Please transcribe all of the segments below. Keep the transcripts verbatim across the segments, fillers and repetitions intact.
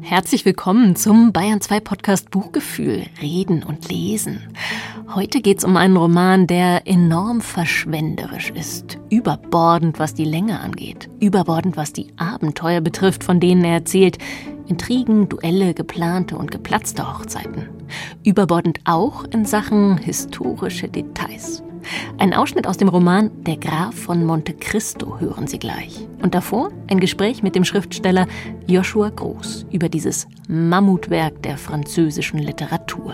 Herzlich willkommen zum Bayern zwei Podcast Buchgefühl, Reden und Lesen. Heute geht's um einen Roman, der enorm verschwenderisch ist. Überbordend, was die Länge angeht. Überbordend, was die Abenteuer betrifft, von denen er erzählt. Intrigen, Duelle, geplante und geplatzte Hochzeiten. Überbordend auch in Sachen historische Details. Ein Ausschnitt aus dem Roman Der Graf von Monte Cristo hören Sie gleich. Und davor ein Gespräch mit dem Schriftsteller Joshua Gross über dieses Mammutwerk der französischen Literatur.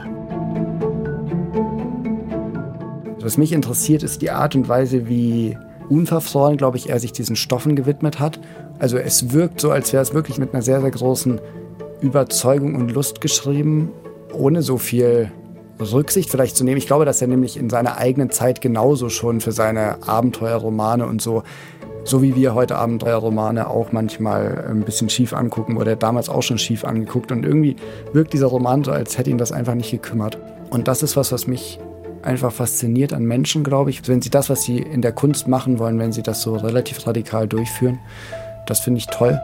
Was mich interessiert, ist die Art und Weise, wie unverfroren, glaube ich, er sich diesen Stoffen gewidmet hat. Also es wirkt so, als wäre es wirklich mit einer sehr, sehr großen Überzeugung und Lust geschrieben, ohne so viel Rücksicht vielleicht zu nehmen. Ich glaube, dass er nämlich in seiner eigenen Zeit genauso schon für seine Abenteuerromane und so, so wie wir heute Abenteuerromane auch manchmal ein bisschen schief angucken, wurde er damals auch schon schief angeguckt. Und irgendwie wirkt dieser Roman so, als hätte ihn das einfach nicht gekümmert. Und das ist was, was mich einfach fasziniert an Menschen, glaube ich. Wenn sie das, was sie in der Kunst machen wollen, wenn sie das so relativ radikal durchführen, das finde ich toll.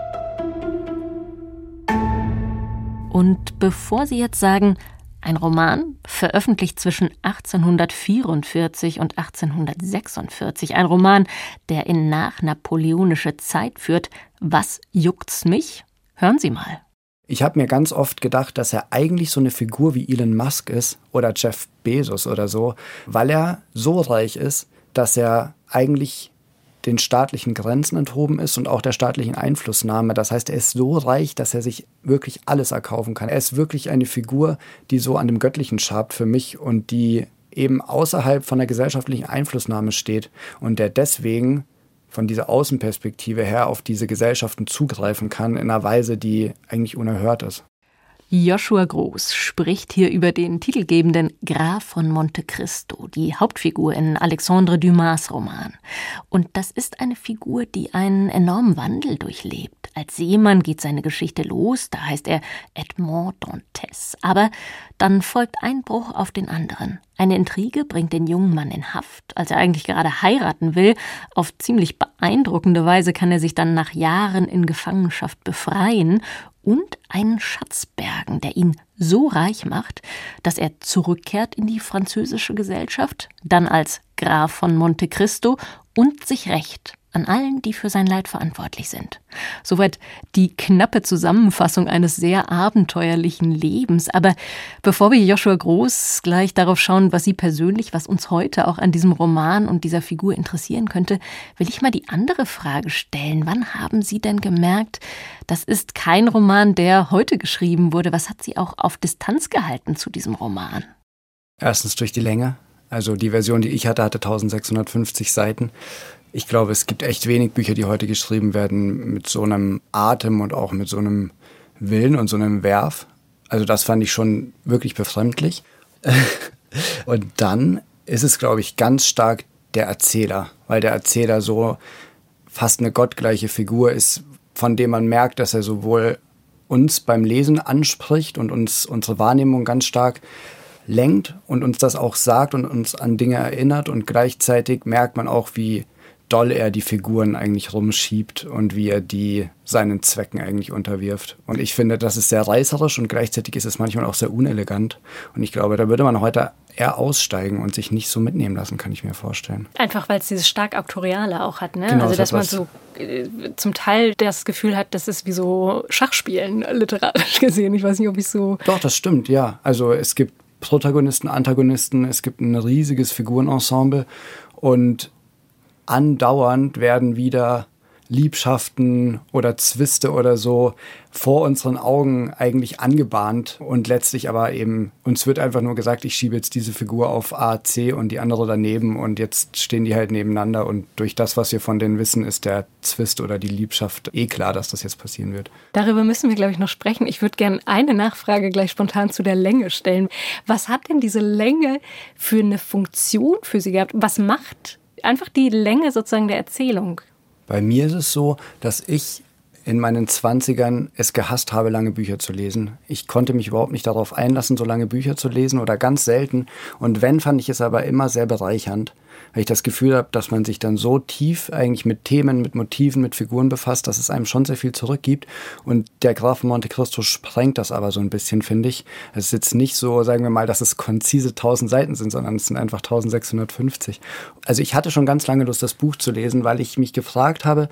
Und bevor Sie jetzt sagen, ein Roman, veröffentlicht zwischen achtzehnhundertvierundvierzig und achtzehnhundertsechsundvierzig. Ein Roman, der in nachnapoleonische Zeit führt. Was juckt's mich? Hören Sie mal. Ich habe mir ganz oft gedacht, dass er eigentlich so eine Figur wie Elon Musk ist oder Jeff Bezos oder so, weil er so reich ist, dass er eigentlich den staatlichen Grenzen enthoben ist und auch der staatlichen Einflussnahme. Das heißt, er ist so reich, dass er sich wirklich alles erkaufen kann. Er ist wirklich eine Figur, die so an dem Göttlichen schabt für mich und die eben außerhalb von der gesellschaftlichen Einflussnahme steht und der deswegen von dieser Außenperspektive her auf diese Gesellschaften zugreifen kann in einer Weise, die eigentlich unerhört ist. Joshua Gross spricht hier über den titelgebenden Graf von Monte Cristo, die Hauptfigur in Alexandre Dumas' Roman. Und das ist eine Figur, die einen enormen Wandel durchlebt. Als Seemann geht seine Geschichte los, da heißt er Edmond Dantes. Aber dann folgt ein Bruch auf den anderen. Eine Intrige bringt den jungen Mann in Haft, als er eigentlich gerade heiraten will. Auf ziemlich beeindruckende Weise kann er sich dann nach Jahren in Gefangenschaft befreien und einen Schatz bergen, der ihn so reich macht, dass er zurückkehrt in die französische Gesellschaft, dann als Graf von Monte Cristo und sich rächt an allen, die für sein Leid verantwortlich sind. Soweit die knappe Zusammenfassung eines sehr abenteuerlichen Lebens. Aber bevor wir Joshua Gross gleich darauf schauen, was Sie persönlich, was uns heute auch an diesem Roman und dieser Figur interessieren könnte, will ich mal die andere Frage stellen. Wann haben Sie denn gemerkt, das ist kein Roman, der heute geschrieben wurde? Was hat Sie auch auf Distanz gehalten zu diesem Roman? Erstens durch die Länge. Also die Version, die ich hatte, hatte eintausendsechshundertfünfzig Seiten. Ich glaube, es gibt echt wenig Bücher, die heute geschrieben werden mit so einem Atem und auch mit so einem Willen und so einem Werf. Also das fand ich schon wirklich befremdlich. Und dann ist es, glaube ich, ganz stark der Erzähler, weil der Erzähler so fast eine gottgleiche Figur ist, von dem man merkt, dass er sowohl uns beim Lesen anspricht und uns unsere Wahrnehmung ganz stark lenkt und uns das auch sagt und uns an Dinge erinnert. Und gleichzeitig merkt man auch, wie doll er die Figuren eigentlich rumschiebt und wie er die seinen Zwecken eigentlich unterwirft. Und ich finde, das ist sehr reißerisch und gleichzeitig ist es manchmal auch sehr unelegant. Und ich glaube, da würde man heute eher aussteigen und sich nicht so mitnehmen lassen, kann ich mir vorstellen. Einfach, weil es dieses stark Auktoriale auch hat, ne? Genau, also, dass man was. so äh, zum Teil das Gefühl hat, das ist wie so Schachspielen, literarisch gesehen. Ich weiß nicht, ob ich so... Doch, das stimmt, ja. Also es gibt Protagonisten, Antagonisten, es gibt ein riesiges Figurenensemble und andauernd werden wieder Liebschaften oder Zwiste oder so vor unseren Augen eigentlich angebahnt und letztlich aber eben, uns wird einfach nur gesagt, ich schiebe jetzt diese Figur auf A, C und die andere daneben und jetzt stehen die halt nebeneinander und durch das, was wir von denen wissen, ist der Zwist oder die Liebschaft eh klar, dass das jetzt passieren wird. Darüber müssen wir, glaube ich, noch sprechen. Ich würde gerne eine Nachfrage gleich spontan zu der Länge stellen. Was hat denn diese Länge für eine Funktion für Sie gehabt? Was macht einfach die Länge sozusagen der Erzählung? Bei mir ist es so, dass ich in meinen Zwanzigern es gehasst habe, lange Bücher zu lesen. Ich konnte mich überhaupt nicht darauf einlassen, so lange Bücher zu lesen oder ganz selten. Und wenn, fand ich es aber immer sehr bereichernd, weil ich das Gefühl habe, dass man sich dann so tief eigentlich mit Themen, mit Motiven, mit Figuren befasst, dass es einem schon sehr viel zurückgibt. Und der Graf von Monte Cristo sprengt das aber so ein bisschen, finde ich. Es ist jetzt nicht so, sagen wir mal, dass es konzise tausend Seiten sind, sondern es sind einfach eintausendsechshundertfünfzig. Also ich hatte schon ganz lange Lust, das Buch zu lesen, weil ich mich gefragt habe,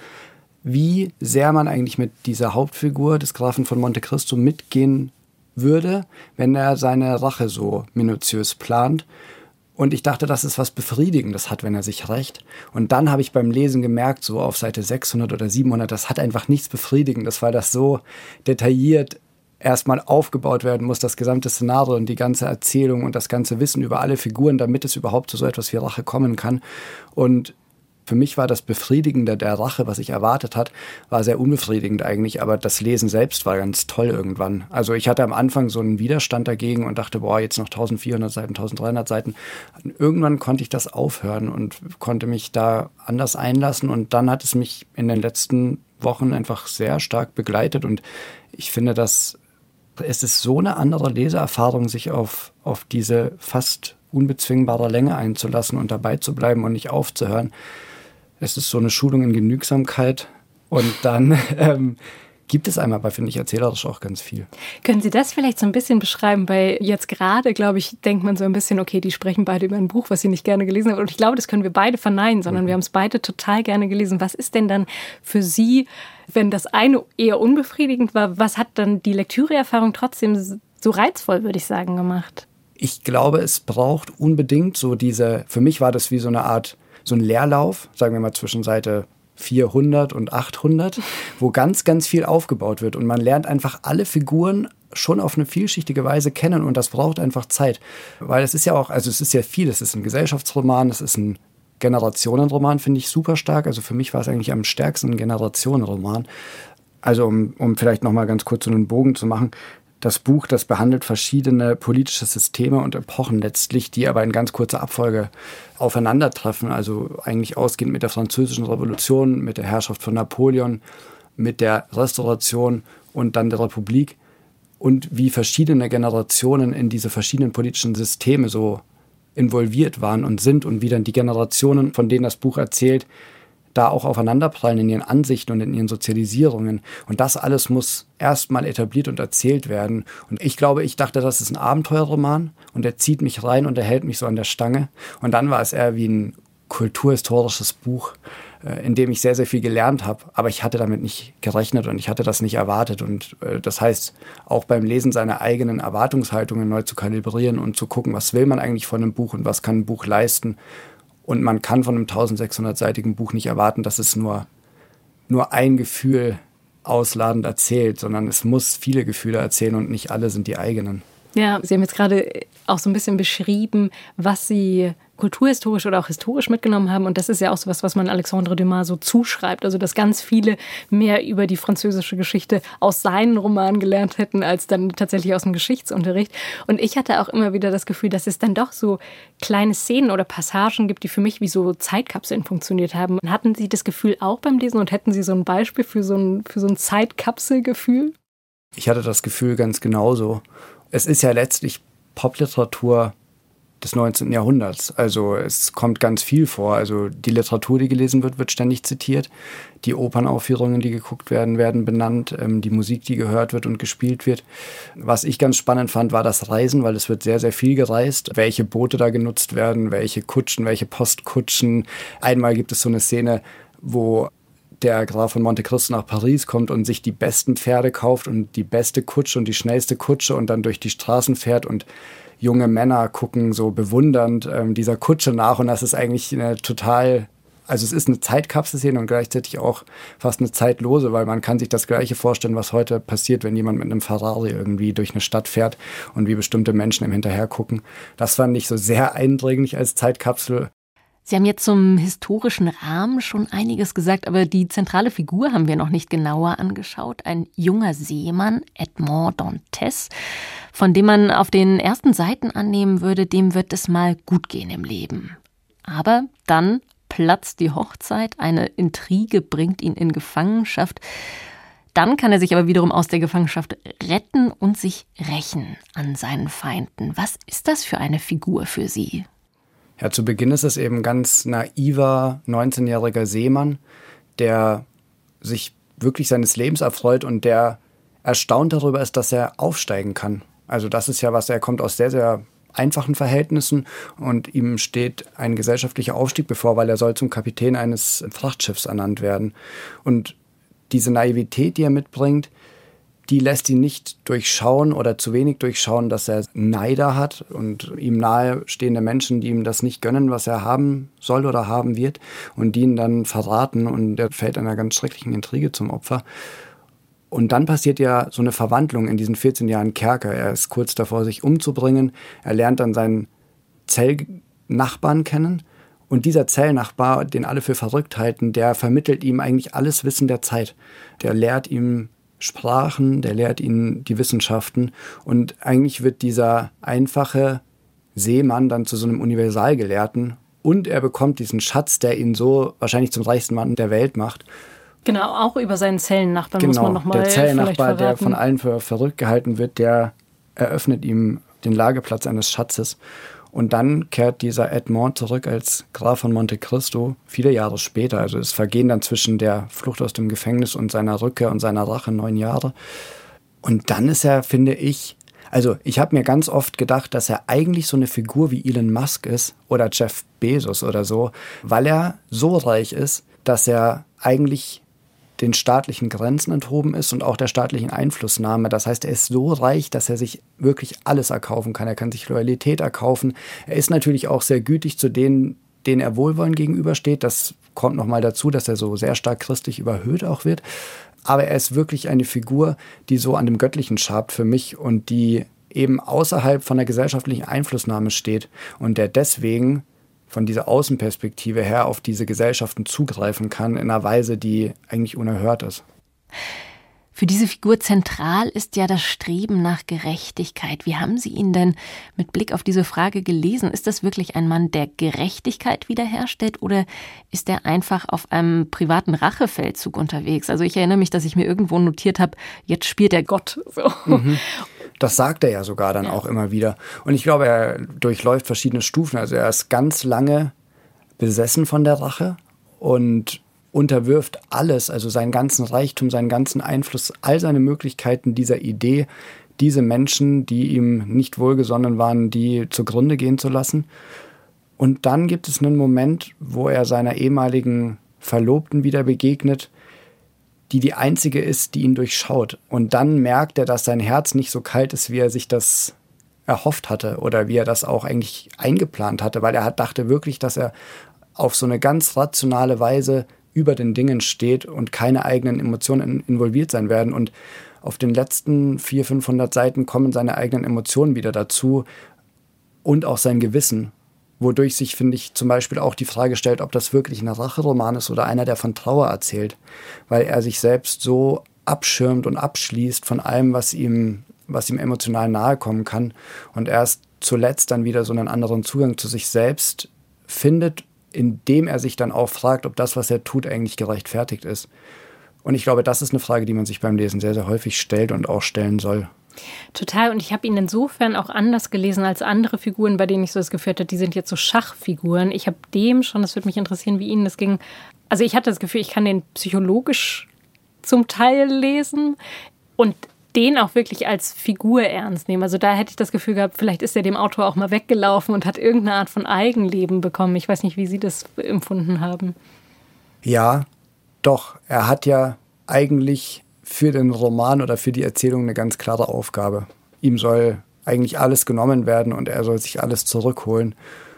wie sehr man eigentlich mit dieser Hauptfigur des Grafen von Monte Cristo mitgehen würde, wenn er seine Rache so minutiös plant. Und ich dachte, dass es was Befriedigendes hat, wenn er sich rächt. Und dann habe ich beim Lesen gemerkt, so auf Seite sechshundert oder siebenhundert, das hat einfach nichts Befriedigendes, weil das so detailliert erstmal aufgebaut werden muss, das gesamte Szenario und die ganze Erzählung und das ganze Wissen über alle Figuren, damit es überhaupt zu so etwas wie Rache kommen kann. Und für mich war das Befriedigende der Rache, was ich erwartet hat, war sehr unbefriedigend eigentlich, aber das Lesen selbst war ganz toll irgendwann. Also ich hatte am Anfang so einen Widerstand dagegen und dachte, boah, jetzt noch eintausendvierhundert Seiten, eintausenddreihundert Seiten. Irgendwann konnte ich das aufhören und konnte mich da anders einlassen und dann hat es mich in den letzten Wochen einfach sehr stark begleitet und ich finde, dass es ist so eine andere Leseerfahrung, sich auf, auf diese fast unbezwingbare Länge einzulassen und dabei zu bleiben und nicht aufzuhören. Es ist so eine Schulung in Genügsamkeit und dann ähm, gibt es einem aber, finde ich, erzählerisch auch ganz viel. Können Sie das vielleicht so ein bisschen beschreiben? Weil jetzt gerade, glaube ich, denkt man so ein bisschen, okay, die sprechen beide über ein Buch, was sie nicht gerne gelesen haben. Und ich glaube, das können wir beide verneinen, sondern mhm. wir haben es beide total gerne gelesen. Was ist denn dann für Sie, wenn das eine eher unbefriedigend war, was hat dann die Lektüreerfahrung trotzdem so reizvoll, würde ich sagen, gemacht? Ich glaube, es braucht unbedingt so diese, für mich war das wie so eine Art, so ein Leerlauf, sagen wir mal zwischen Seite vierhundert und achthundert, wo ganz, ganz viel aufgebaut wird und man lernt einfach alle Figuren schon auf eine vielschichtige Weise kennen und das braucht einfach Zeit, weil es ist ja auch, also es ist ja viel, es ist ein Gesellschaftsroman, es ist ein Generationenroman, finde ich super stark, also für mich war es eigentlich am stärksten ein Generationenroman. Also um, um vielleicht nochmal ganz kurz so einen Bogen zu machen, das Buch, das behandelt verschiedene politische Systeme und Epochen letztlich, die aber in ganz kurzer Abfolge aufeinandertreffen. Also eigentlich ausgehend mit der Französischen Revolution, mit der Herrschaft von Napoleon, mit der Restauration und dann der Republik. Und wie verschiedene Generationen in diese verschiedenen politischen Systeme so involviert waren und sind und wie dann die Generationen, von denen das Buch erzählt, da auch aufeinanderprallen in ihren Ansichten und in ihren Sozialisierungen. Und das alles muss erstmal etabliert und erzählt werden. Und ich glaube, ich dachte, das ist ein Abenteuerroman und er zieht mich rein und er hält mich so an der Stange. Und dann war es eher wie ein kulturhistorisches Buch, in dem ich sehr, sehr viel gelernt habe. Aber ich hatte damit nicht gerechnet und ich hatte das nicht erwartet. Und das heißt, auch beim Lesen seine eigenen Erwartungshaltungen neu zu kalibrieren und zu gucken, was will man eigentlich von einem Buch und was kann ein Buch leisten. Und man kann von einem eintausendsechshundertseitigen Buch nicht erwarten, dass es nur, nur ein Gefühl ausladend erzählt, sondern es muss viele Gefühle erzählen und nicht alle sind die eigenen. Ja, Sie haben jetzt gerade auch so ein bisschen beschrieben, was Sie kulturhistorisch oder auch historisch mitgenommen haben. Und das ist ja auch so was, was man Alexandre Dumas so zuschreibt. Also, dass ganz viele mehr über die französische Geschichte aus seinen Romanen gelernt hätten, als dann tatsächlich aus dem Geschichtsunterricht. Und ich hatte auch immer wieder das Gefühl, dass es dann doch so kleine Szenen oder Passagen gibt, die für mich wie so Zeitkapseln funktioniert haben. Hatten Sie das Gefühl auch beim Lesen und hätten Sie so ein Beispiel für so ein, für so ein Zeitkapselgefühl? Ich hatte das Gefühl ganz genauso. Es ist ja letztlich Popliteratur des neunzehnten Jahrhunderts. Also es kommt ganz viel vor. Also die Literatur, die gelesen wird, wird ständig zitiert. Die Opernaufführungen, die geguckt werden, werden benannt. Ähm, die Musik, die gehört wird und gespielt wird. Was ich ganz spannend fand, war das Reisen, weil es wird sehr, sehr viel gereist. Welche Boote da genutzt werden, welche Kutschen, welche Postkutschen. Einmal gibt es so eine Szene, wo der Graf von Monte Cristo nach Paris kommt und sich die besten Pferde kauft und die beste Kutsche und die schnellste Kutsche und dann durch die Straßen fährt und junge Männer gucken so bewundernd ähm, dieser Kutsche nach und das ist eigentlich eine total, also es ist eine Zeitkapselszene und gleichzeitig auch fast eine zeitlose, weil man kann sich das Gleiche vorstellen, was heute passiert, wenn jemand mit einem Ferrari irgendwie durch eine Stadt fährt und wie bestimmte Menschen ihm hinterher gucken. Das fand ich so sehr eindringlich als Zeitkapsel. Sie haben jetzt zum historischen Rahmen schon einiges gesagt, aber die zentrale Figur haben wir noch nicht genauer angeschaut. Ein junger Seemann, Edmond Dantes, von dem man auf den ersten Seiten annehmen würde, dem wird es mal gut gehen im Leben. Aber dann platzt die Hochzeit, eine Intrige bringt ihn in Gefangenschaft. Dann kann er sich aber wiederum aus der Gefangenschaft retten und sich rächen an seinen Feinden. Was ist das für eine Figur für Sie? Ja, zu Beginn ist es eben ein ganz naiver neunzehnjähriger Seemann, der sich wirklich seines Lebens erfreut und der erstaunt darüber ist, dass er aufsteigen kann. Also das ist ja was, er kommt aus sehr, sehr einfachen Verhältnissen und ihm steht ein gesellschaftlicher Aufstieg bevor, weil er soll zum Kapitän eines Frachtschiffs ernannt werden. Und diese Naivität, die er mitbringt, die lässt ihn nicht durchschauen oder zu wenig durchschauen, dass er Neider hat und ihm nahestehende Menschen, die ihm das nicht gönnen, was er haben soll oder haben wird und die ihn dann verraten und er fällt einer ganz schrecklichen Intrige zum Opfer. Und dann passiert ja so eine Verwandlung in diesen vierzehn Jahren Kerker. Er ist kurz davor, sich umzubringen. Er lernt dann seinen Zellnachbarn kennen. Und dieser Zellnachbar, den alle für verrückt halten, der vermittelt ihm eigentlich alles Wissen der Zeit. Der lehrt ihm Sprachen, der lehrt ihm die Wissenschaften. Und eigentlich wird dieser einfache Seemann dann zu so einem Universalgelehrten. Und er bekommt diesen Schatz, der ihn so wahrscheinlich zum reichsten Mann der Welt macht. Genau, auch über seinen Zellennachbarn genau, muss man nochmal der Zellennachbar, der von allen für verrückt gehalten wird, der eröffnet ihm den Lageplatz eines Schatzes. Und dann kehrt dieser Edmond zurück als Graf von Monte Cristo, viele Jahre später. Also es vergehen dann zwischen der Flucht aus dem Gefängnis und seiner Rückkehr und seiner Rache neun Jahre. Und dann ist er, finde ich, also ich habe mir ganz oft gedacht, dass er eigentlich so eine Figur wie Elon Musk ist oder Jeff Bezos oder so, weil er so reich ist, dass er eigentlich den staatlichen Grenzen enthoben ist und auch der staatlichen Einflussnahme. Das heißt, er ist so reich, dass er sich wirklich alles erkaufen kann. Er kann sich Loyalität erkaufen. Er ist natürlich auch sehr gütig zu denen, denen er Wohlwollen gegenübersteht. Das kommt nochmal dazu, dass er so sehr stark christlich überhöht auch wird. Aber er ist wirklich eine Figur, die so an dem Göttlichen schabt für mich und die eben außerhalb von der gesellschaftlichen Einflussnahme steht und der deswegen von dieser Außenperspektive her auf diese Gesellschaften zugreifen kann in einer Weise, die eigentlich unerhört ist. Für diese Figur zentral ist ja das Streben nach Gerechtigkeit. Wie haben Sie ihn denn mit Blick auf diese Frage gelesen? Ist das wirklich ein Mann, der Gerechtigkeit wiederherstellt oder ist er einfach auf einem privaten Rachefeldzug unterwegs? Also ich erinnere mich, dass ich mir irgendwo notiert habe, jetzt spielt er Gott. So. Mhm. Das sagt er ja sogar dann ja. auch immer wieder. Und ich glaube, er durchläuft verschiedene Stufen. Also er ist ganz lange besessen von der Rache und unterwirft alles, also seinen ganzen Reichtum, seinen ganzen Einfluss, all seine Möglichkeiten dieser Idee, diese Menschen, die ihm nicht wohlgesonnen waren, die zugrunde gehen zu lassen. Und dann gibt es einen Moment, wo er seiner ehemaligen Verlobten wieder begegnet, die die einzige ist, die ihn durchschaut. Und dann merkt er, dass sein Herz nicht so kalt ist, wie er sich das erhofft hatte oder wie er das auch eigentlich eingeplant hatte, weil er hat, dachte wirklich, dass er auf so eine ganz rationale Weise über den Dingen steht und keine eigenen Emotionen involviert sein werden. Und auf den letzten vierhundert, fünfhundert Seiten kommen seine eigenen Emotionen wieder dazu und auch sein Gewissen, wodurch sich, finde ich, zum Beispiel auch die Frage stellt, ob das wirklich ein Racheroman ist oder einer, der von Trauer erzählt, weil er sich selbst so abschirmt und abschließt von allem, was ihm, was ihm emotional nahe kommen kann und erst zuletzt dann wieder so einen anderen Zugang zu sich selbst findet, indem er sich dann auch fragt, ob das, was er tut, eigentlich gerechtfertigt ist. Und ich glaube, das ist eine Frage, die man sich beim Lesen sehr, sehr häufig stellt und auch stellen soll. Total. Und ich habe ihn insofern auch anders gelesen als andere Figuren, bei denen ich so das Gefühl hatte, die sind jetzt so Schachfiguren. Ich habe dem schon, das würde mich interessieren, wie Ihnen das ging. Also ich hatte das Gefühl, ich kann den psychologisch zum Teil lesen und den auch wirklich als Figur ernst nehmen. Also da hätte ich das Gefühl gehabt, vielleicht ist er dem Autor auch mal weggelaufen und hat irgendeine Art von Eigenleben bekommen. Ich weiß nicht, wie Sie das empfunden haben. Ja, doch. Er hat ja eigentlich für den Roman oder für die Erzählung eine ganz klare Aufgabe. Ihm soll eigentlich alles genommen werden und er soll sich alles zurückholen.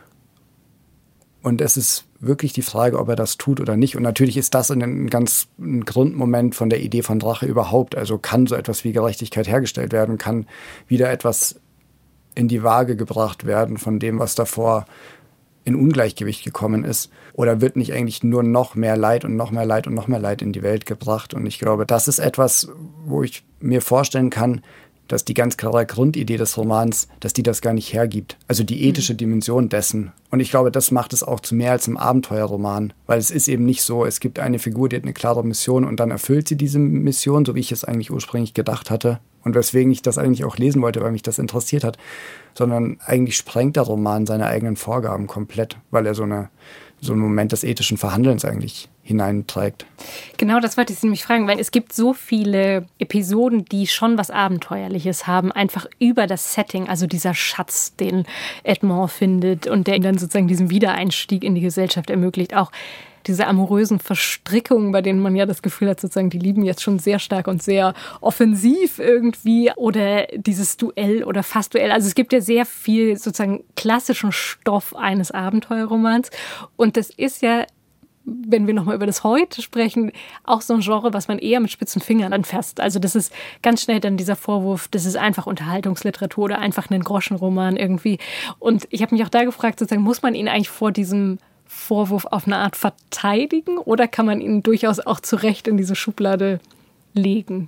Und es ist wirklich die Frage, ob er das tut oder nicht. Und natürlich ist das ein ganz ein Grundmoment von der Idee von Rache überhaupt. Also kann so etwas wie Gerechtigkeit hergestellt werden, kann wieder etwas in die Waage gebracht werden von dem, was davor in Ungleichgewicht gekommen ist? Oder wird nicht eigentlich nur noch mehr Leid und noch mehr Leid und noch mehr Leid in die Welt gebracht? Und ich glaube, das ist etwas, wo ich mir vorstellen kann, dass die ganz klare Grundidee des Romans, dass die das gar nicht hergibt. Also die ethische mhm. Dimension dessen. Und ich glaube, das macht es auch zu mehr als einem Abenteuerroman. Weil es ist eben nicht so, es gibt eine Figur, die hat eine klare Mission und dann erfüllt sie diese Mission, so wie ich es eigentlich ursprünglich gedacht hatte. Und weswegen ich das eigentlich auch lesen wollte, weil mich das interessiert hat. Sondern eigentlich sprengt der Roman seine eigenen Vorgaben komplett, weil er so eine so einen Moment des ethischen Verhandelns eigentlich hineinträgt. Genau, das wollte ich Sie nämlich fragen, weil es gibt so viele Episoden, die schon was Abenteuerliches haben, einfach über das Setting, also dieser Schatz, den Edmond findet und der ihm dann sozusagen diesen Wiedereinstieg in die Gesellschaft ermöglicht, auch diese amorösen Verstrickungen, bei denen man ja das Gefühl hat, sozusagen, die lieben jetzt schon sehr stark und sehr offensiv irgendwie. Oder dieses Duell oder fast Duell. Also es gibt ja sehr viel sozusagen klassischen Stoff eines Abenteuerromans. Und das ist ja, wenn wir nochmal über das Heute sprechen, auch so ein Genre, was man eher mit spitzen Fingern anfasst. Also das ist ganz schnell dann dieser Vorwurf, das ist einfach Unterhaltungsliteratur oder einfach ein Groschenroman irgendwie. Und ich habe mich auch da gefragt, sozusagen, muss man ihn eigentlich vor diesem Vorwurf auf eine Art verteidigen oder kann man ihn durchaus auch zu Recht in diese Schublade legen?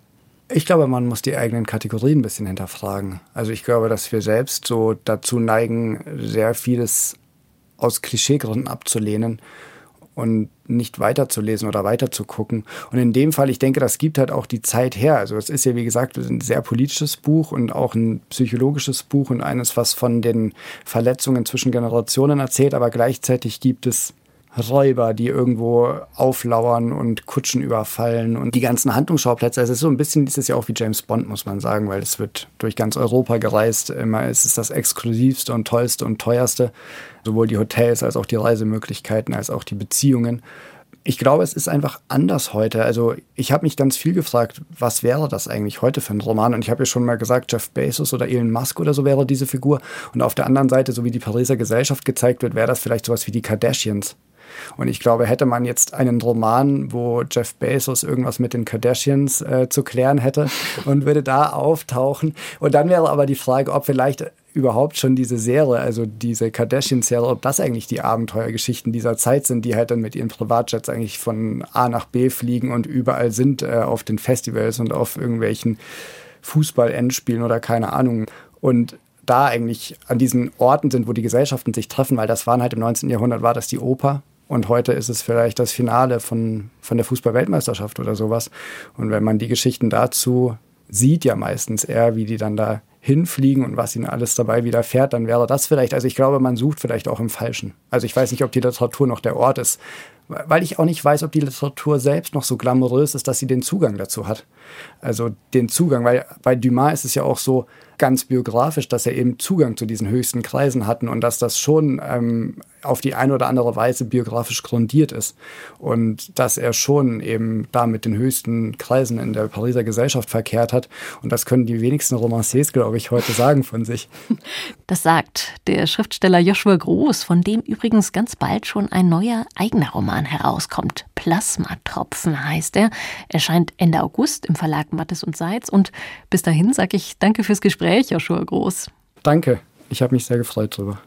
Ich glaube, man muss die eigenen Kategorien ein bisschen hinterfragen. Also ich glaube, dass wir selbst so dazu neigen, sehr vieles aus Klischeegründen abzulehnen und nicht weiterzulesen oder weiterzugucken. Und in dem Fall, ich denke, das gibt halt auch die Zeit her. Also es ist ja, wie gesagt, ein sehr politisches Buch und auch ein psychologisches Buch und eines, was von den Verletzungen zwischen Generationen erzählt, aber gleichzeitig gibt es Räuber, die irgendwo auflauern und Kutschen überfallen und die ganzen Handlungsschauplätze. Also es ist so ein bisschen, dieses ja auch wie James Bond, muss man sagen, weil es wird durch ganz Europa gereist. Immer es ist das exklusivste und tollste und teuerste. Sowohl die Hotels als auch die Reisemöglichkeiten, als auch die Beziehungen. Ich glaube, es ist einfach anders heute. Also ich habe mich ganz viel gefragt, was wäre das eigentlich heute für ein Roman? Und ich habe ja schon mal gesagt, Jeff Bezos oder Elon Musk oder so wäre diese Figur. Und auf der anderen Seite, so wie die Pariser Gesellschaft gezeigt wird, wäre das vielleicht sowas wie die Kardashians. Und ich glaube, hätte man jetzt einen Roman, wo Jeff Bezos irgendwas mit den Kardashians äh, zu klären hätte und würde da auftauchen. Und dann wäre aber die Frage, ob vielleicht überhaupt schon diese Serie, also diese Kardashian-Serie, ob das eigentlich die Abenteuergeschichten dieser Zeit sind, die halt dann mit ihren Privatjets eigentlich von A nach B fliegen und überall sind äh, auf den Festivals und auf irgendwelchen Fußball-Endspielen oder keine Ahnung. Und da eigentlich an diesen Orten sind, wo die Gesellschaften sich treffen, weil das waren halt im neunzehnten Jahrhundert, war das die Oper. Und heute ist es vielleicht das Finale von, von der Fußball-Weltmeisterschaft oder sowas. Und wenn man die Geschichten dazu sieht, ja meistens eher, wie die dann da hinfliegen und was ihnen alles dabei widerfährt, dann wäre das vielleicht, also ich glaube, man sucht vielleicht auch im Falschen. Also ich weiß nicht, ob die Literatur noch der Ort ist, weil ich auch nicht weiß, ob die Literatur selbst noch so glamourös ist, dass sie den Zugang dazu hat. Also den Zugang, weil bei Dumas ist es ja auch so ganz biografisch, dass er eben Zugang zu diesen höchsten Kreisen hatten und dass das schon ähm, auf die eine oder andere Weise biografisch grundiert ist und dass er schon eben da mit den höchsten Kreisen in der Pariser Gesellschaft verkehrt hat. Und das können die wenigsten Romanciers, glaube ich, heute sagen von sich. Das sagt der Schriftsteller Joshua Groß, von dem übrigens ganz bald schon ein neuer eigener Roman herauskommt. Plasmatropfen heißt er. Erscheint Ende August im Verlag Mattes und Seitz. Und bis dahin sage ich danke fürs Gespräch, Joshua Groß. Danke, ich habe mich sehr gefreut drüber.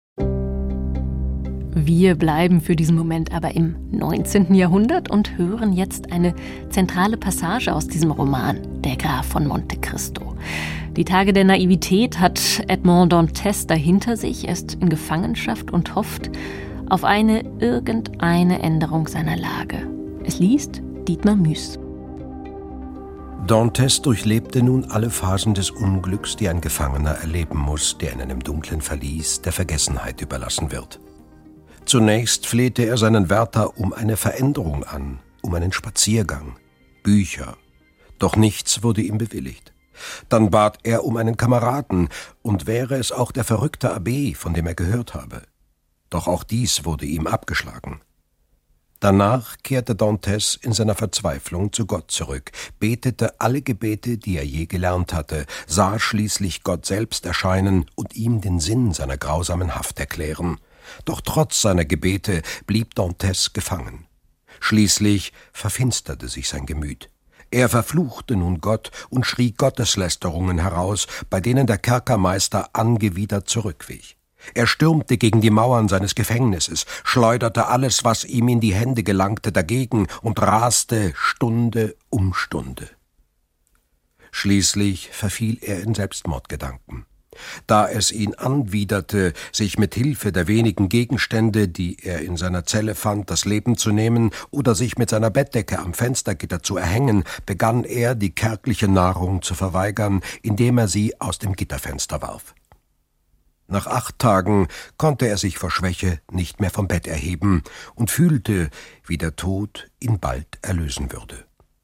Wir bleiben für diesen Moment aber im neunzehnten Jahrhundert und hören jetzt eine zentrale Passage aus diesem Roman, Der Graf von Monte Cristo. Die Tage der Naivität hat Edmond Dantes dahinter sich, er ist in Gefangenschaft und hofft auf eine irgendeine Änderung seiner Lage. Es liest Dietmar Müß. Dantes durchlebte nun alle Phasen des Unglücks, die ein Gefangener erleben muss, der in einem dunklen Verlies der Vergessenheit überlassen wird. Zunächst flehte er seinen Wärter um eine Veränderung an, um einen Spaziergang, Bücher. Doch nichts wurde ihm bewilligt. Dann bat er um einen Kameraden, und wäre es auch der verrückte Abbé, von dem er gehört habe. Doch auch dies wurde ihm abgeschlagen. Danach kehrte Dantes in seiner Verzweiflung zu Gott zurück, betete alle Gebete, die er je gelernt hatte, sah schließlich Gott selbst erscheinen und ihm den Sinn seiner grausamen Haft erklären. Doch trotz seiner Gebete blieb Dantes gefangen. Schließlich verfinsterte sich sein Gemüt. Er verfluchte nun Gott und schrie Gotteslästerungen heraus, bei denen der Kerkermeister angewidert zurückwich. Er stürmte gegen die Mauern seines Gefängnisses, schleuderte alles, was ihm in die Hände gelangte, dagegen und raste Stunde um Stunde. Schließlich verfiel er in Selbstmordgedanken. Da es ihn anwiderte, sich mit Hilfe der wenigen Gegenstände, die er in seiner Zelle fand, das Leben zu nehmen oder sich mit seiner Bettdecke am Fenstergitter zu erhängen, begann er, die kärgliche Nahrung zu verweigern, indem er sie aus dem Gitterfenster warf. Nach acht Tagen konnte er sich vor Schwäche nicht mehr vom Bett erheben und fühlte, wie der Tod ihn bald erlösen würde.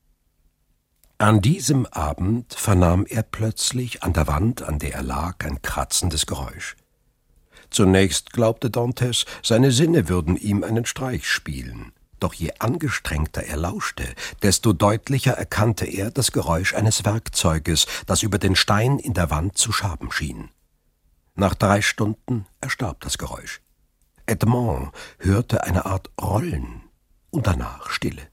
An diesem Abend vernahm er plötzlich an der Wand, an der er lag, ein kratzendes Geräusch. Zunächst glaubte Dantes, seine Sinne würden ihm einen Streich spielen. Doch je angestrengter er lauschte, desto deutlicher erkannte er das Geräusch eines Werkzeuges, das über den Stein in der Wand zu schaben schien. Nach drei Stunden erstarb das Geräusch. Edmond hörte eine Art Rollen und danach Stille.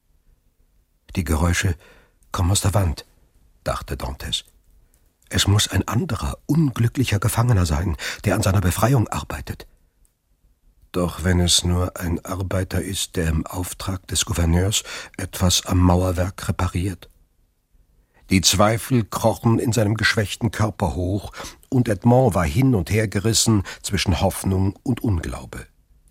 Die Geräusche kommen aus der Wand, dachte Dantes. Es muss ein anderer, unglücklicher Gefangener sein, der an seiner Befreiung arbeitet. Doch wenn es nur ein Arbeiter ist, der im Auftrag des Gouverneurs etwas am Mauerwerk repariert. Die Zweifel krochen in seinem geschwächten Körper hoch, und Edmond war hin und her gerissen zwischen Hoffnung und Unglaube.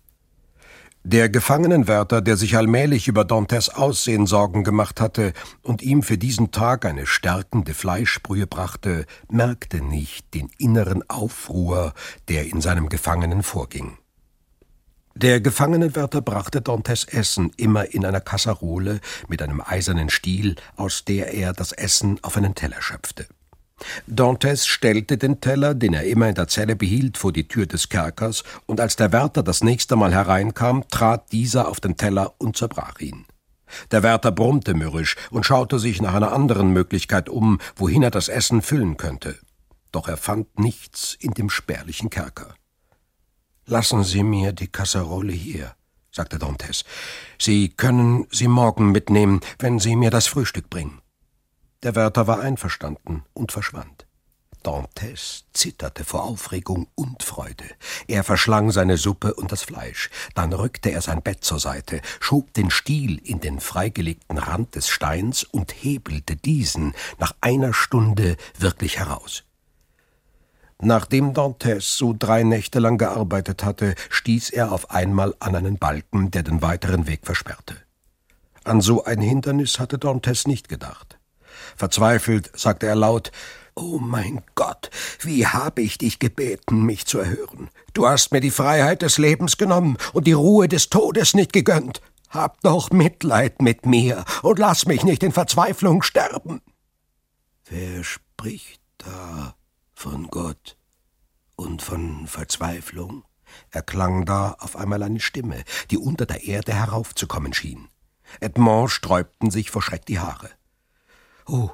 Der Gefangenenwärter, der sich allmählich über Dantes Aussehen Sorgen gemacht hatte und ihm für diesen Tag eine stärkende Fleischbrühe brachte, merkte nicht den inneren Aufruhr, der in seinem Gefangenen vorging. Der Gefangenenwärter brachte Dantes Essen immer in einer Kasserole mit einem eisernen Stiel, aus der er das Essen auf einen Teller schöpfte. Dantes stellte den Teller, den er immer in der Zelle behielt, vor die Tür des Kerkers, und als der Wärter das nächste Mal hereinkam, trat dieser auf den Teller und zerbrach ihn. Der Wärter brummte mürrisch und schaute sich nach einer anderen Möglichkeit um, wohin er das Essen füllen könnte. Doch er fand nichts in dem spärlichen Kerker. »Lassen Sie mir die Kasserole hier«, sagte Dantes. »Sie können sie morgen mitnehmen, wenn Sie mir das Frühstück bringen.« Der Wärter war einverstanden und verschwand. Dantes zitterte vor Aufregung und Freude. Er verschlang seine Suppe und das Fleisch. Dann rückte er sein Bett zur Seite, schob den Stiel in den freigelegten Rand des Steins und hebelte diesen nach einer Stunde wirklich heraus. Nachdem Dantes so drei Nächte lang gearbeitet hatte, stieß er auf einmal an einen Balken, der den weiteren Weg versperrte. An so ein Hindernis hatte Dantes nicht gedacht. Verzweifelt sagte er laut: »Oh mein Gott, wie habe ich dich gebeten, mich zu erhören? Du hast mir die Freiheit des Lebens genommen und die Ruhe des Todes nicht gegönnt. Hab doch Mitleid mit mir und lass mich nicht in Verzweiflung sterben.« »Wer spricht da von Gott und von Verzweiflung?« erklang da auf einmal eine Stimme, die unter der Erde heraufzukommen schien. Edmond sträubten sich vor Schreck die Haare. »Oh,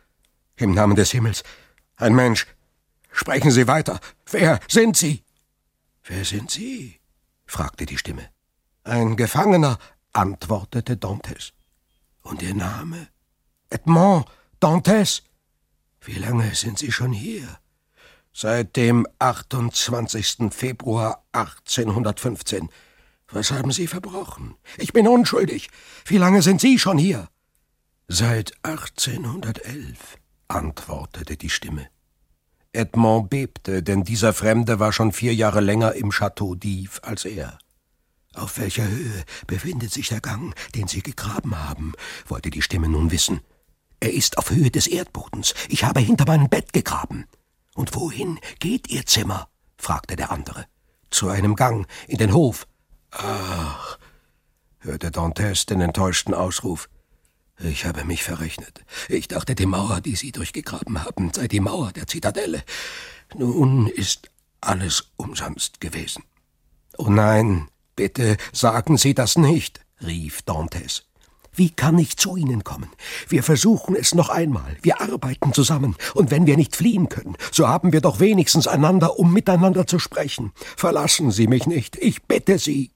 im Namen des Himmels, ein Mensch! Sprechen Sie weiter! Wer sind Sie?« »Wer sind Sie?« fragte die Stimme. »Ein Gefangener«, antwortete Dantes. »Und Ihr Name?« »Edmond Dantes.« »Wie lange sind Sie schon hier?« »Seit dem achtundzwanzigsten Februar achtzehnhundertfünfzehn. Was haben Sie verbrochen? Ich bin unschuldig. Wie lange sind Sie schon hier?« »Seit achtzehnhundertelf«, antwortete die Stimme. Edmond bebte, denn dieser Fremde war schon vier Jahre länger im Château d'If als er. »Auf welcher Höhe befindet sich der Gang, den Sie gegraben haben?« wollte die Stimme nun wissen. »Er ist auf Höhe des Erdbodens. Ich habe hinter meinem Bett gegraben.« »Und wohin geht Ihr Zimmer?« fragte der andere. »Zu einem Gang, in den Hof.« »Ach«, hörte Dantes den enttäuschten Ausruf. »Ich habe mich verrechnet. Ich dachte, die Mauer, die Sie durchgegraben haben, sei die Mauer der Zitadelle. Nun ist alles umsonst gewesen.« »Oh nein, bitte sagen Sie das nicht«, rief Dantes. »Wie kann ich zu Ihnen kommen? Wir versuchen es noch einmal. Wir arbeiten zusammen. Und wenn wir nicht fliehen können, so haben wir doch wenigstens einander, um miteinander zu sprechen. Verlassen Sie mich nicht. Ich bitte Sie.«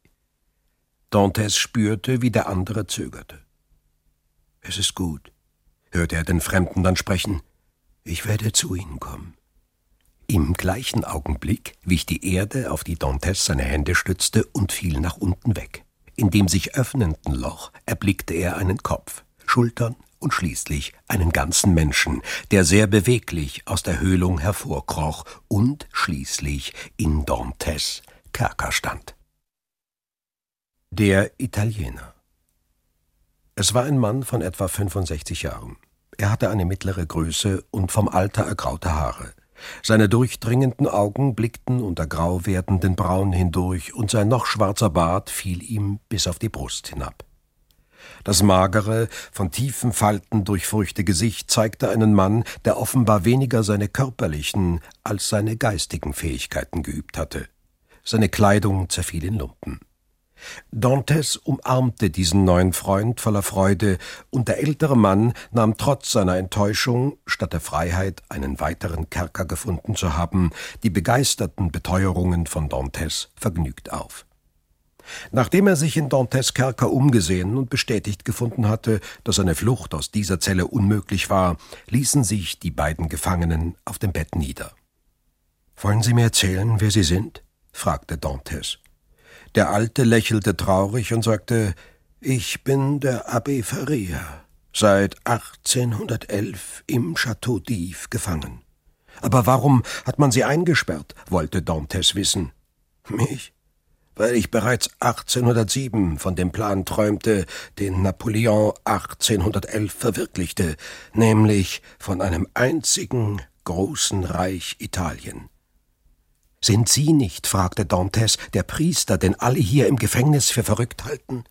Dantes spürte, wie der andere zögerte. »Es ist gut«, hörte er den Fremden dann sprechen. »Ich werde zu Ihnen kommen.« Im gleichen Augenblick wich die Erde, auf die Dantes seine Hände stützte, und fiel nach unten weg. In dem sich öffnenden Loch erblickte er einen Kopf, Schultern und schließlich einen ganzen Menschen, der sehr beweglich aus der Höhlung hervorkroch und schließlich in Dantes Kerker stand. Der Italiener. Es war ein Mann von etwa fünfundsechzig Jahren. Er hatte eine mittlere Größe und vom Alter ergraute Haare. Seine durchdringenden Augen blickten unter grau werdenden Brauen hindurch, und sein noch schwarzer Bart fiel ihm bis auf die Brust hinab. Das magere, von tiefen Falten durchfurchte Gesicht zeigte einen Mann, der offenbar weniger seine körperlichen als seine geistigen Fähigkeiten geübt hatte. Seine Kleidung zerfiel in Lumpen. Dantes umarmte diesen neuen Freund voller Freude, und der ältere Mann nahm trotz seiner Enttäuschung, statt der Freiheit einen weiteren Kerker gefunden zu haben, die begeisterten Beteuerungen von Dantes vergnügt auf. Nachdem er sich in Dantes Kerker umgesehen und bestätigt gefunden hatte, dass eine Flucht aus dieser Zelle unmöglich war, ließen sich die beiden Gefangenen auf dem Bett nieder. »Wollen Sie mir erzählen, wer Sie sind?« fragte Dantes. Der Alte lächelte traurig und sagte, »Ich bin der Abbé Faria, seit achtzehnhundertelf im Château d'If gefangen.« »Aber warum hat man Sie eingesperrt?« wollte Dantes wissen. »Mich? Weil ich bereits achtzehnhundertsieben von dem Plan träumte, den Napoleon achtzehnhundertelf verwirklichte, nämlich von einem einzigen großen Reich Italien.« »Sind Sie nicht«, fragte Dantes, »der Priester, den alle hier im Gefängnis für verrückt halten?«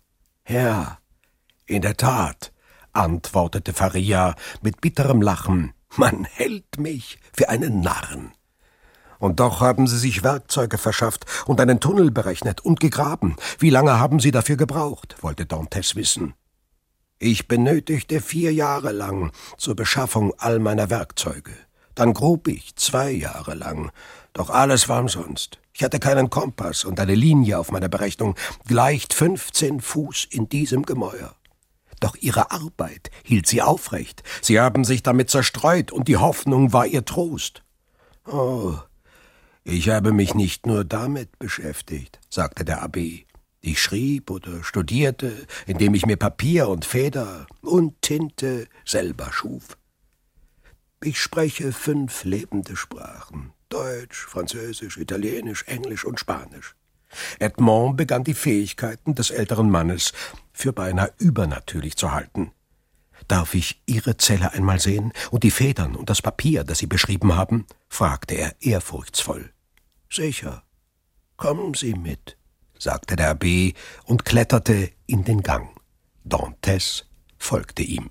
»Ja, in der Tat«, antwortete Faria mit bitterem Lachen, »man hält mich für einen Narren. Und doch haben Sie sich Werkzeuge verschafft und einen Tunnel berechnet und gegraben. Wie lange haben Sie dafür gebraucht?« wollte Dantes wissen. »Ich benötigte vier Jahre lang zur Beschaffung all meiner Werkzeuge. Dann grub ich zwei Jahre lang. Doch alles war umsonst. Ich hatte keinen Kompass und eine Linie auf meiner Berechnung gleicht fünfzehn Fuß in diesem Gemäuer. Doch ihre Arbeit hielt sie aufrecht. Sie haben sich damit zerstreut und die Hoffnung war ihr Trost.« »Oh, ich habe mich nicht nur damit beschäftigt«, sagte der Abbé. »Ich schrieb oder studierte, indem ich mir Papier und Feder und Tinte selber schuf. Ich spreche fünf lebende Sprachen. Deutsch, Französisch, Italienisch, Englisch und Spanisch.« Edmond begann die Fähigkeiten des älteren Mannes für beinahe übernatürlich zu halten. »Darf ich Ihre Zelle einmal sehen und die Federn und das Papier, das Sie beschrieben haben?« fragte er ehrfurchtsvoll. »Sicher. Kommen Sie mit«, sagte der Abbé und kletterte in den Gang. Dantes folgte ihm.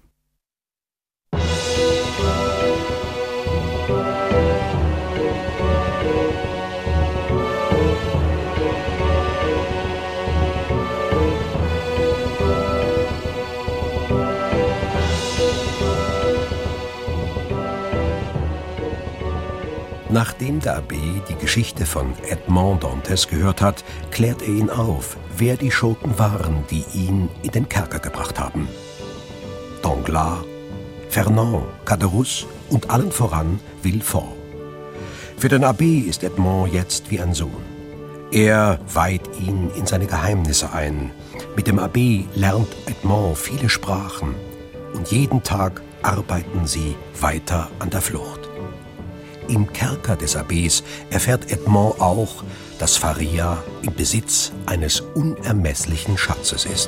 Nachdem der Abbé die Geschichte von Edmond Dantes gehört hat, klärt er ihn auf, wer die Schurken waren, die ihn in den Kerker gebracht haben. Danglars, Fernand, Caderousse und allen voran Villefort. Für den Abbé ist Edmond jetzt wie ein Sohn. Er weiht ihn in seine Geheimnisse ein. Mit dem Abbé lernt Edmond viele Sprachen und jeden Tag arbeiten sie weiter an der Flucht. Im Kerker des Abbés erfährt Edmond auch, dass Faria im Besitz eines unermesslichen Schatzes ist.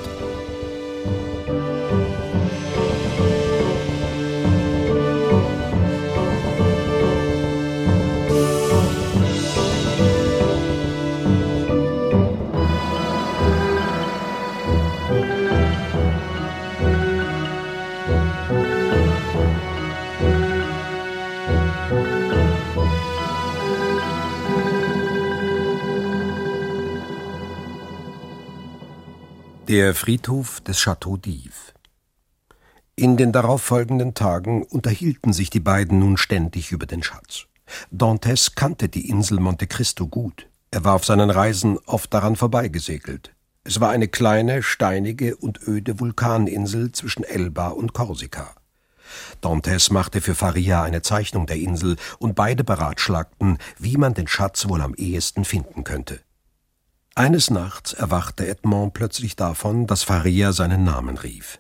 Der Friedhof des Château d'If. In den darauffolgenden Tagen unterhielten sich die beiden nun ständig über den Schatz. Dantes kannte die Insel Monte Cristo gut. Er war auf seinen Reisen oft daran vorbeigesegelt. Es war eine kleine, steinige und öde Vulkaninsel zwischen Elba und Korsika. Dantes machte für Faria eine Zeichnung der Insel und beide beratschlagten, wie man den Schatz wohl am ehesten finden könnte. Eines Nachts erwachte Edmond plötzlich davon, dass Faria seinen Namen rief.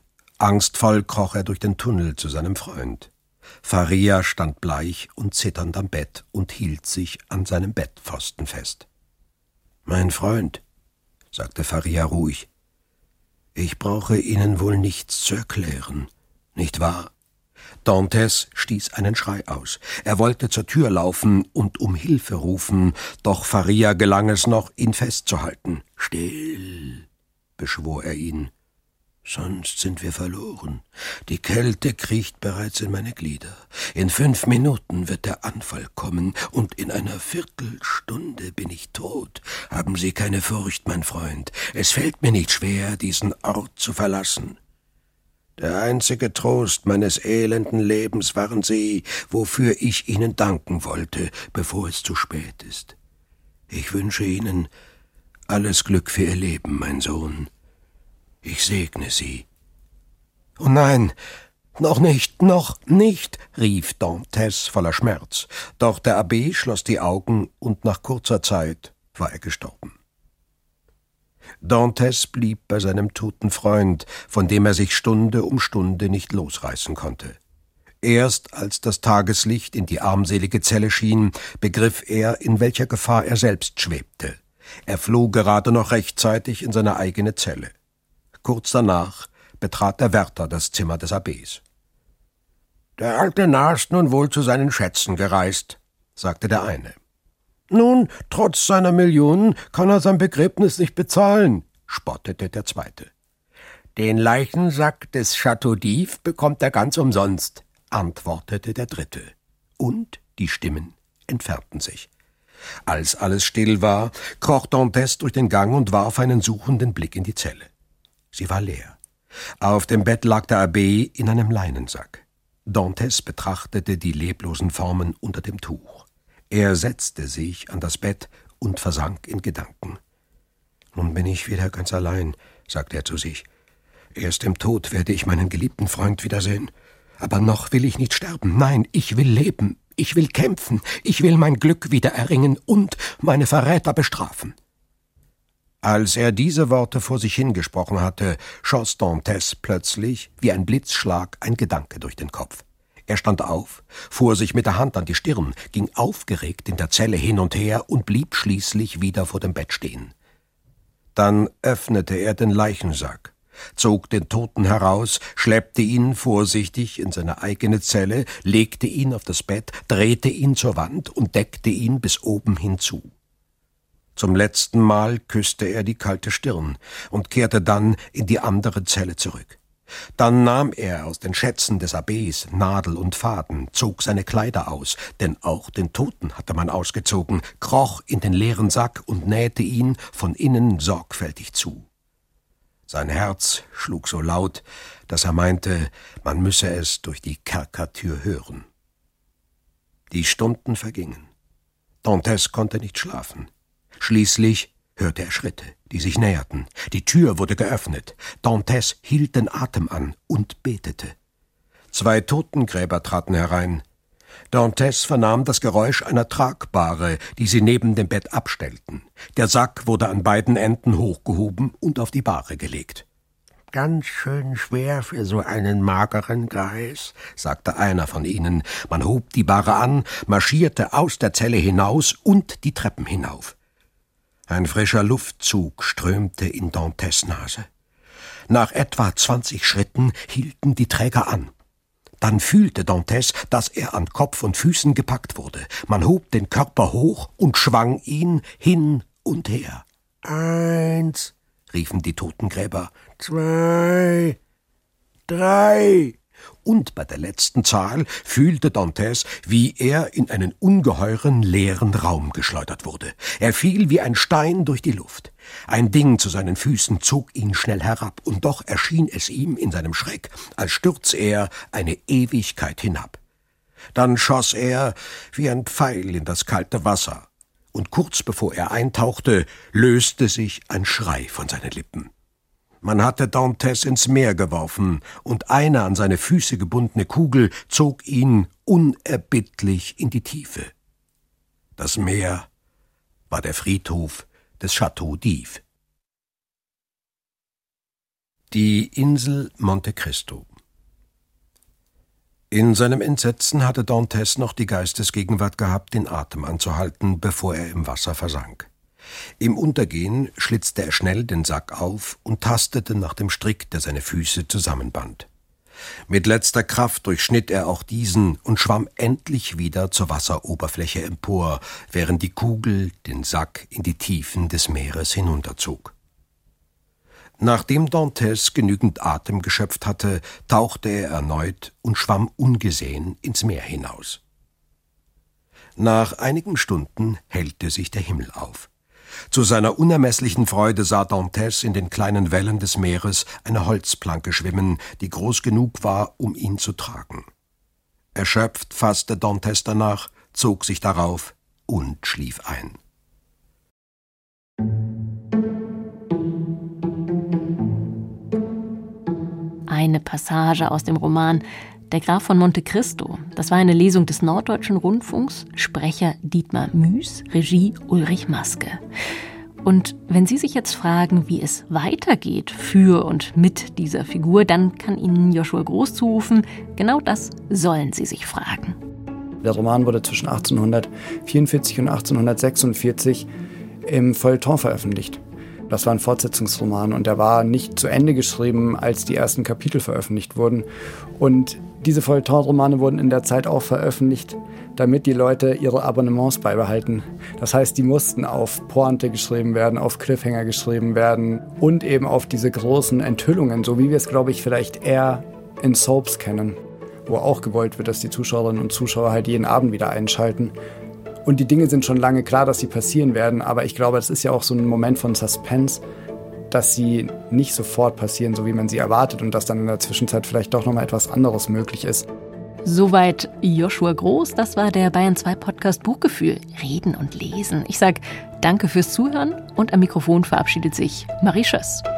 Angstvoll kroch er durch den Tunnel zu seinem Freund. Faria stand bleich und zitternd am Bett und hielt sich an seinem Bettpfosten fest. »Mein Freund«, sagte Faria ruhig, »ich brauche Ihnen wohl nichts zu erklären, nicht wahr?« Dantes stieß einen Schrei aus. Er wollte zur Tür laufen und um Hilfe rufen, doch Faria gelang es noch, ihn festzuhalten. »Still«, beschwor er ihn, »sonst sind wir verloren. Die Kälte kriecht bereits in meine Glieder. In fünf Minuten wird der Anfall kommen, und in einer Viertelstunde bin ich tot. Haben Sie keine Furcht, mein Freund. Es fällt mir nicht schwer, diesen Ort zu verlassen. Der einzige Trost meines elenden Lebens waren Sie, wofür ich Ihnen danken wollte, bevor es zu spät ist. Ich wünsche Ihnen alles Glück für Ihr Leben, mein Sohn. Ich segne Sie.« »Oh nein, noch nicht, noch nicht«, rief Dantes voller Schmerz. Doch der Abbé schloss die Augen, und nach kurzer Zeit war er gestorben. Dantes blieb bei seinem toten Freund, von dem er sich Stunde um Stunde nicht losreißen konnte. Erst als das Tageslicht in die armselige Zelle schien, begriff er, in welcher Gefahr er selbst schwebte. Er floh gerade noch rechtzeitig in seine eigene Zelle. Kurz danach betrat der Wärter das Zimmer des Abbés. »Der alte Narr ist nun wohl zu seinen Schätzen gereist«, sagte der eine. »Nun, trotz seiner Millionen kann er sein Begräbnis nicht bezahlen«, spottete der zweite. »Den Leichensack des Château d'If bekommt er ganz umsonst«, antwortete der dritte. Und die Stimmen entfernten sich. Als alles still war, kroch Dantes durch den Gang und warf einen suchenden Blick in die Zelle. Sie war leer. Auf dem Bett lag der Abbé in einem Leinensack. Dantes betrachtete die leblosen Formen unter dem Tuch. Er setzte sich an das Bett und versank in Gedanken. »Nun bin ich wieder ganz allein«, sagte er zu sich. »Erst im Tod werde ich meinen geliebten Freund wiedersehen. Aber noch will ich nicht sterben. Nein, ich will leben. Ich will kämpfen. Ich will mein Glück wieder erringen und meine Verräter bestrafen.« Als er diese Worte vor sich hingesprochen hatte, schoss Dantes plötzlich wie ein Blitzschlag ein Gedanke durch den Kopf. Er stand auf, fuhr sich mit der Hand an die Stirn, ging aufgeregt in der Zelle hin und her und blieb schließlich wieder vor dem Bett stehen. Dann öffnete er den Leichensack, zog den Toten heraus, schleppte ihn vorsichtig in seine eigene Zelle, legte ihn auf das Bett, drehte ihn zur Wand und deckte ihn bis oben hin zu. Zum letzten Mal küsste er die kalte Stirn und kehrte dann in die andere Zelle zurück. Dann nahm er aus den Schätzen des Abbés Nadel und Faden, zog seine Kleider aus, denn auch den Toten hatte man ausgezogen, kroch in den leeren Sack und nähte ihn von innen sorgfältig zu. Sein Herz schlug so laut, dass er meinte, man müsse es durch die Kerkertür hören. Die Stunden vergingen. Dantes konnte nicht schlafen. Schließlich hörte er Schritte, die sich näherten. Die Tür wurde geöffnet. Dantes hielt den Atem an und betete. Zwei Totengräber traten herein. Dantes vernahm das Geräusch einer Tragbahre, die sie neben dem Bett abstellten. Der Sack wurde an beiden Enden hochgehoben und auf die Bahre gelegt. »Ganz schön schwer für so einen mageren Greis«, sagte einer von ihnen. Man hob die Bahre an, marschierte aus der Zelle hinaus und die Treppen hinauf. Ein frischer Luftzug strömte in Dantes Nase. Nach etwa zwanzig Schritten hielten die Träger an. Dann fühlte Dantes, dass er an Kopf und Füßen gepackt wurde. Man hob den Körper hoch und schwang ihn hin und her. »Eins«, riefen die Totengräber, »zwei, drei.« Und bei der letzten Zahl fühlte Dantes, wie er in einen ungeheuren leeren Raum geschleudert wurde. Er fiel wie ein Stein durch die Luft. Ein Ding zu seinen Füßen zog ihn schnell herab, und doch erschien es ihm in seinem Schreck, als stürze er eine Ewigkeit hinab. Dann schoss er wie ein Pfeil in das kalte Wasser, und kurz bevor er eintauchte, löste sich ein Schrei von seinen Lippen. Man hatte Dantes ins Meer geworfen, und eine an seine Füße gebundene Kugel zog ihn unerbittlich in die Tiefe. Das Meer war der Friedhof des Château d'If. Die Insel Monte Cristo. In seinem Entsetzen hatte D'Anthès noch die Geistesgegenwart gehabt, den Atem anzuhalten, bevor er im Wasser versank. Im Untergehen schlitzte er schnell den Sack auf und tastete nach dem Strick, der seine Füße zusammenband. Mit letzter Kraft durchschnitt er auch diesen und schwamm endlich wieder zur Wasseroberfläche empor, während die Kugel den Sack in die Tiefen des Meeres hinunterzog. Nachdem D'Anthès genügend Atem geschöpft hatte, tauchte er erneut und schwamm ungesehen ins Meer hinaus. Nach einigen Stunden hellte sich der Himmel auf. Zu seiner unermesslichen Freude sah D'Anthès in den kleinen Wellen des Meeres eine Holzplanke schwimmen, die groß genug war, um ihn zu tragen. Erschöpft fasste D'Anthès danach, zog sich darauf und schlief ein. Eine Passage aus dem Roman Der Graf von Monte Cristo. Das war eine Lesung des Norddeutschen Rundfunks. Sprecher Dietmar Müß, Regie Ulrich Maske. Und wenn Sie sich jetzt fragen, wie es weitergeht für und mit dieser Figur, dann kann Ihnen Joshua Groß zurufen, genau das sollen Sie sich fragen. Der Roman wurde zwischen achtzehnhundertvierundvierzig und achtzehnhundertsechsundvierzig im Feuilleton veröffentlicht. Das war ein Fortsetzungsroman und der war nicht zu Ende geschrieben, als die ersten Kapitel veröffentlicht wurden. Und diese Feuilleton-Romane wurden in der Zeit auch veröffentlicht, damit die Leute ihre Abonnements beibehalten. Das heißt, die mussten auf Pointe geschrieben werden, auf Cliffhanger geschrieben werden und eben auf diese großen Enthüllungen, so wie wir es, glaube ich, vielleicht eher in Soaps kennen, wo auch gewollt wird, dass die Zuschauerinnen und Zuschauer halt jeden Abend wieder einschalten. Und die Dinge sind schon lange klar, dass sie passieren werden, aber ich glaube, das ist ja auch so ein Moment von Suspense, dass sie nicht sofort passieren, so wie man sie erwartet und dass dann in der Zwischenzeit vielleicht doch nochmal etwas anderes möglich ist. Soweit Joshua Groß, das war der Bayern zwei Podcast Buchgefühl, Reden und Lesen. Ich sage danke fürs Zuhören und am Mikrofon verabschiedet sich Marie Schöss.